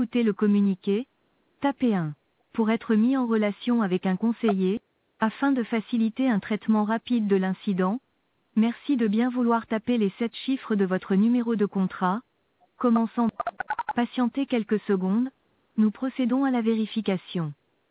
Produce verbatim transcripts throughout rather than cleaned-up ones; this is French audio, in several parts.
écouter le communiqué, tapez un. Pour être mis en relation avec un conseiller, afin de faciliter un traitement rapide de l'incident, merci de bien vouloir taper les sept chiffres de votre numéro de contrat. Commençons. Patientez quelques secondes, nous procédons à la vérification.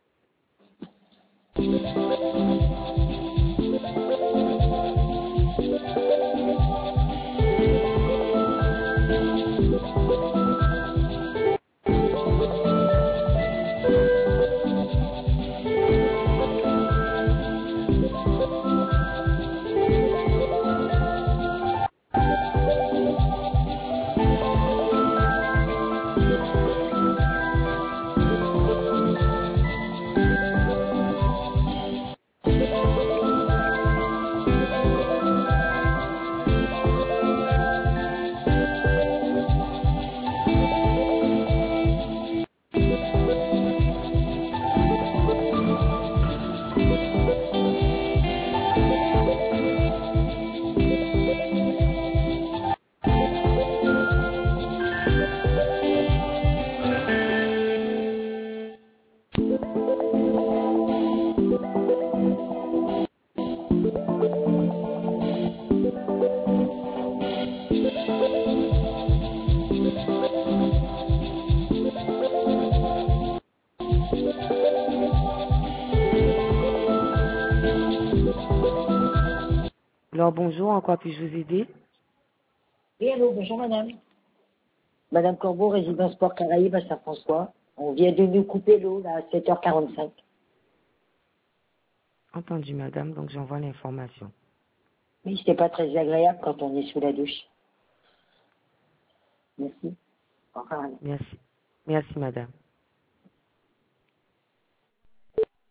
Alors bonjour, en quoi puis-je vous aider? Oui, allô, bonjour madame. Madame Corbeau, résidence Port Caraïbes à Saint-François. On vient de nous couper l'eau là, à sept heures quarante-cinq. Entendu madame, donc j'envoie l'information. Oui, c'est pas très agréable quand on est sous la douche. Merci. Au revoir. Merci. Merci madame.